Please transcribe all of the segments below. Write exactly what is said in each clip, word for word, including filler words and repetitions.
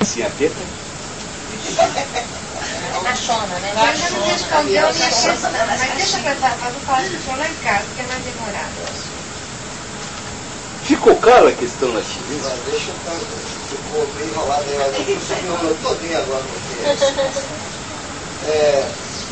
Sim, a teta? Na chona, né? Nós já não descontamos, mas deixa pra falar que for lá em casa, que é mais demorado. Ficou clara a questão na chinesa? Mas deixa eu estar. Ficou bem enrolado aí. Eu estou me enrolando todinho agora. É.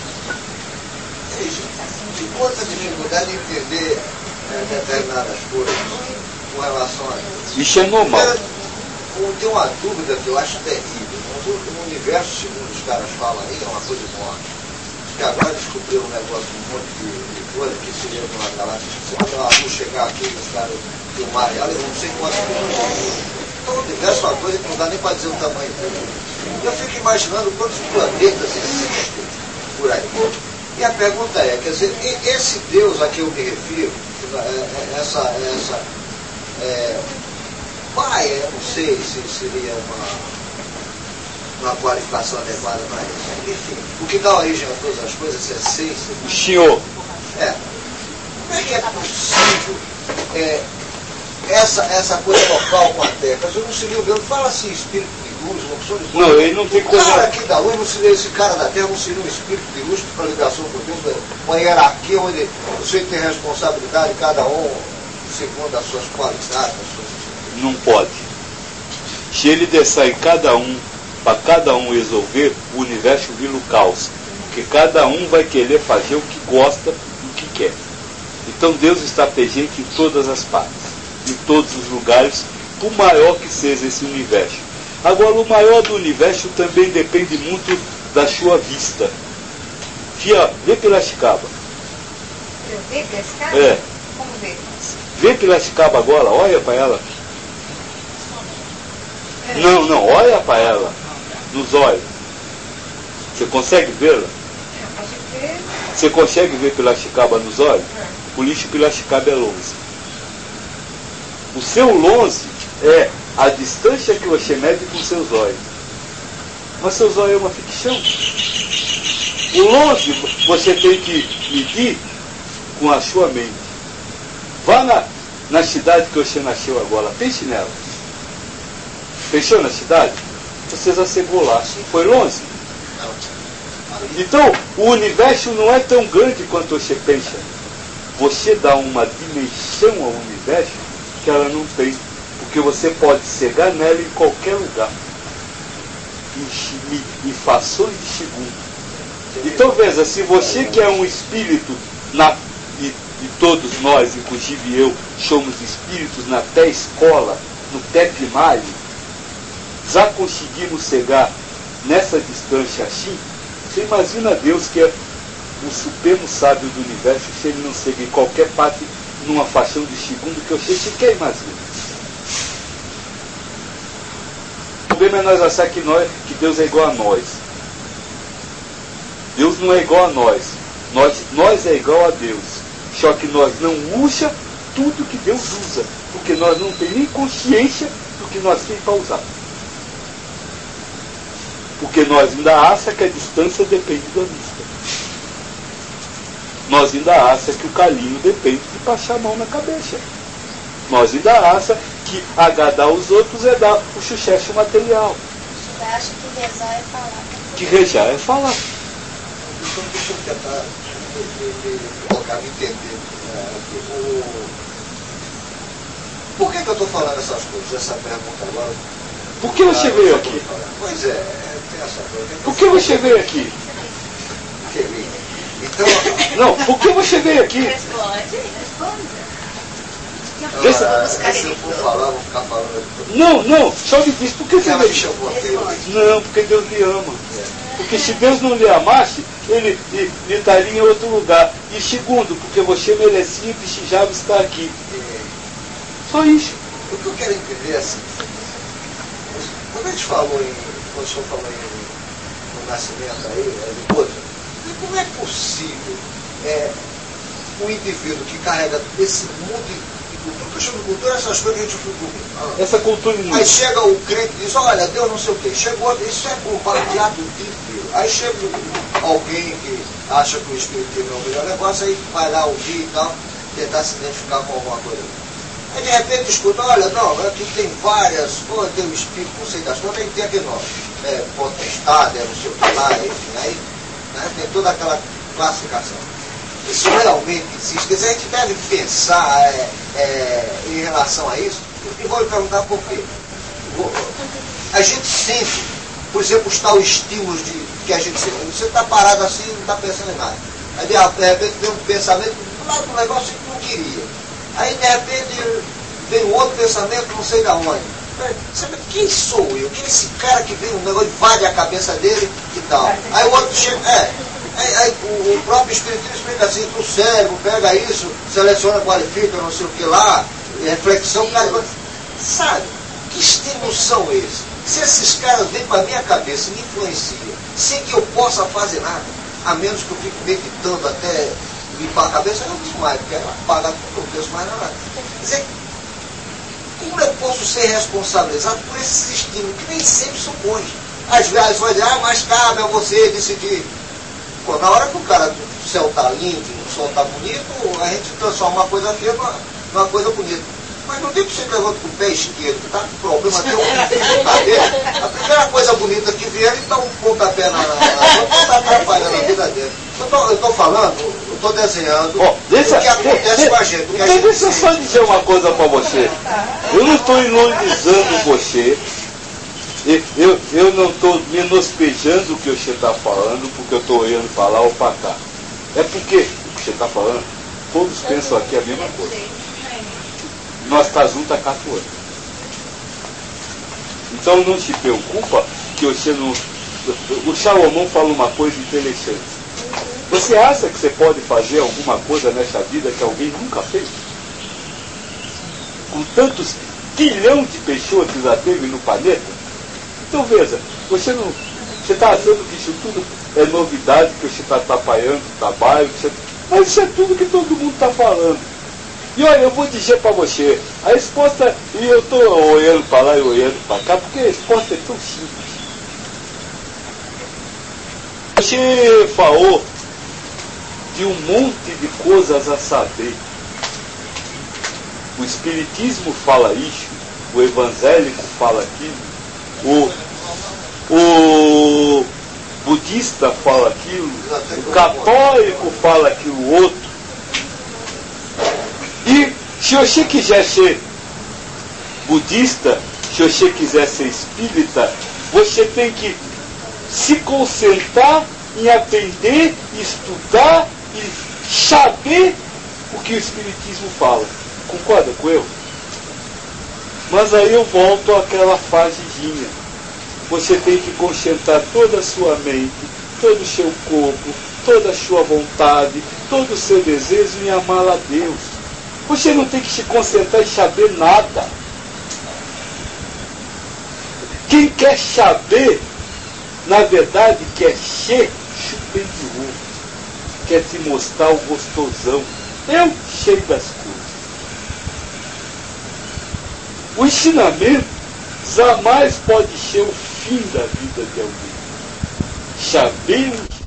De quanta dificuldade de entender é, determinadas coisas com relação a isso. Isso é normal. Tem uma dúvida que eu acho terrível. No universo, segundo os caras falam aí, é uma coisa enorme. Que agora descobriram um negócio, um monte de, de coisa que seria uma galáxia. Quando a luz chegar aqui, os caras filmarem ela, eu não sei quantos minutos. Então o universo é uma coisa que não dá nem para dizer o tamanho dele. Eu fico imaginando quantos planetas existem por aí. E a pergunta é, quer dizer, esse Deus a que eu me refiro, essa, essa é, pai, eu não sei se seria uma, uma qualificação adequada para isso. Enfim, o que dá origem a todas as coisas, essa essência. O senhor. É. Como é que é possível é, essa, essa coisa local com a Terra? Eu não seria o mesmo. Fala assim, espírito de luz, uma pessoa de luz. Não, ele não tem coisa. O cara aqui da luz, não seria, esse cara da Terra não seria um espírito de luz para ligação com Deus, uma hierarquia onde você tem responsabilidade, cada um segundo as suas qualidades, as suas... Não pode. Se ele deixar em cada um, para cada um resolver, o universo vira o caos. Porque cada um vai querer fazer o que gosta e o que quer. Então Deus está presente em todas as partes, em todos os lugares, por maior que seja esse universo. Agora, o maior do universo também depende muito da sua vista. Fia, vê Piracicaba. Eu ver Piracicaba? É. Como ver? Vê Piracicaba agora, olha para ela. Não, não, olha para ela, nos olhos. Você consegue vê-la? Você consegue ver Piracicaba nos olhos? Por isso Piracicaba é longe. O seu longe é a distância que você mede com seus olhos. Mas seus olhos é uma ficção. O longe você tem que medir com a sua mente. Vá na, na cidade que você nasceu agora, pense nela. Pensou na cidade? Você já chegou lá. Foi longe? Então, o universo não é tão grande quanto você pensa. Você dá uma dimensão ao universo que ela não tem. Porque você pode chegar nela em qualquer lugar. Em, em, em frações de segundo. Então, veja, se você que é um espírito, na, e, e todos nós, inclusive eu, somos espíritos na pré-escola, no pré-primário, já conseguimos chegar nessa distância assim, você imagina Deus que é o supremo sábio do universo, se ele não chega em qualquer parte numa fração de segundo que você sequer imagina. O problema é nós achar que, nós, que Deus é igual a nós. Deus não é igual a nós. Nós, nós é igual a Deus. Só que nós não usamos tudo que Deus usa, porque nós não temos nem consciência do que nós temos para usar. Porque nós ainda achamos que a distância depende da vista. Nós ainda achamos que o calinho depende de passar a mão na cabeça. Nós ainda achamos que agradar os outros é dar o sucesso material. Você acha que rezar é falar? Que rezar é falar. Então deixa eu tentar colocar, me entender. É, o... Por que, que eu estou falando essas coisas, essa pergunta agora? Por que você veio aqui? Pois é, tem essa coisa. Por que você veio aqui? Então, não, por que você veio aqui? Responde, responde. Desse... Ah, se eu for falar, vou ficar falando. Não, não, só me diz, por que você veio aqui? Aqui? Não, porque Deus lhe ama. Porque se Deus não lhe amasse, ele lhe estaria em outro lugar. E segundo, porque você merecia e precisava estar aqui. Só isso. O que eu quero entender é assim. Quando a gente falou em, quando o senhor falou em, no nascimento aí, é, de outra, como é possível é, um indivíduo que carrega esse mundo de cultura, porque eu chamo de cultura essas coisas que a gente fica. Essa cultura inútil. Aí chega o crente e diz, olha, Deus não sei o quê. Chegou, isso é bombardeado de Deus. Aí chega alguém que acha que o Espírito é o melhor negócio, aí vai lá ouvir e tal, tentar se identificar com alguma coisa. Aí de repente escuta, olha, não, aqui tem várias, pô, tem o espírito, não sei das coisas, aí tem aquele nome, é, potestade, é não sei o que lá, enfim, aí né, tem toda aquela classificação. Isso realmente existe, quer dizer, a gente deve pensar é, é, em relação a isso, e vou lhe perguntar por quê. A gente sente, por exemplo, os tais estímulos de, que a gente sente, você está parado assim e não está pensando em nada. Aí de repente vem um pensamento lá do negócio que não queria. Aí de repente vem um outro pensamento, não sei de onde. Sabe, quem sou eu? Quem é esse cara que vem um negócio invade a cabeça dele e tal? Aí o outro chega, é, aí, aí o, o próprio espiritismo explica assim, o cérebro pega isso, seleciona, qualifica, não sei o que lá, reflexão, cara, sabe, que estímulos são esses? Se esses caras vêm para a minha cabeça e me influenciam, sem que eu possa fazer nada, a menos que eu fique meditando até limpar a cabeça, eu não digo mais, porque ela apaga tudo, eu não penso mais nada. Quer dizer, como eu posso ser responsabilizado por esses estímulos, que nem sempre são bons? Às vezes vai dizer, ah, mas cabe a você decidir. Pô, na hora que o cara, o céu está lindo, o sol está bonito, a gente transforma uma coisa feia numa, numa coisa bonita. Mas no dia que você levanta com o pé esquerdo, que está com problema, tem um pico no cabelo, a primeira coisa bonita que vier, ele dá um pontapé na outra, está atrapalhando a vida dele. Eu estou falando, eu estou desenhando oh, deixa, o que acontece de, com a gente. Então gente deixa eu só dizer uma coisa para você. Eu não estou ironizando você, eu, eu não estou menospejando o que você está falando, porque eu estou olhando para lá ou para cá. É porque o que você está falando, todos pensam aqui a mesma coisa. Nós estamos juntos há quatro anos. Então não se preocupa que você não... O Salomão fala uma coisa interessante. Você acha que você pode fazer alguma coisa nessa vida que alguém nunca fez? Com tantos quilhões de pessoas que já teve no planeta? Então veja, você não... Você está achando que isso tudo é novidade, que você está atrapalhando o trabalho, que você, mas isso é tudo que todo mundo está falando. E olha, eu vou dizer para você, a resposta, e eu estou olhando para lá e olhando para cá, porque a resposta é tão simples. Você falou de um monte de coisas a saber. O Espiritismo fala isso, o evangélico fala aquilo, o, o budista fala aquilo, o católico fala aquilo outro. E se você quiser ser budista, se você quiser ser espírita, você tem que se concentrar em aprender, estudar e saber o que o Espiritismo fala. Concorda com eu? Mas aí eu volto àquela fasezinha. Você tem que concentrar toda a sua mente, todo o seu corpo, toda a sua vontade, todo o seu desejo em amar a Deus. Você não tem que se concentrar em saber nada. Quem quer saber, na verdade, quer ser superior. Quer te mostrar o gostosão. Eu sei das coisas. O ensinamento jamais pode ser o fim da vida de alguém. Saber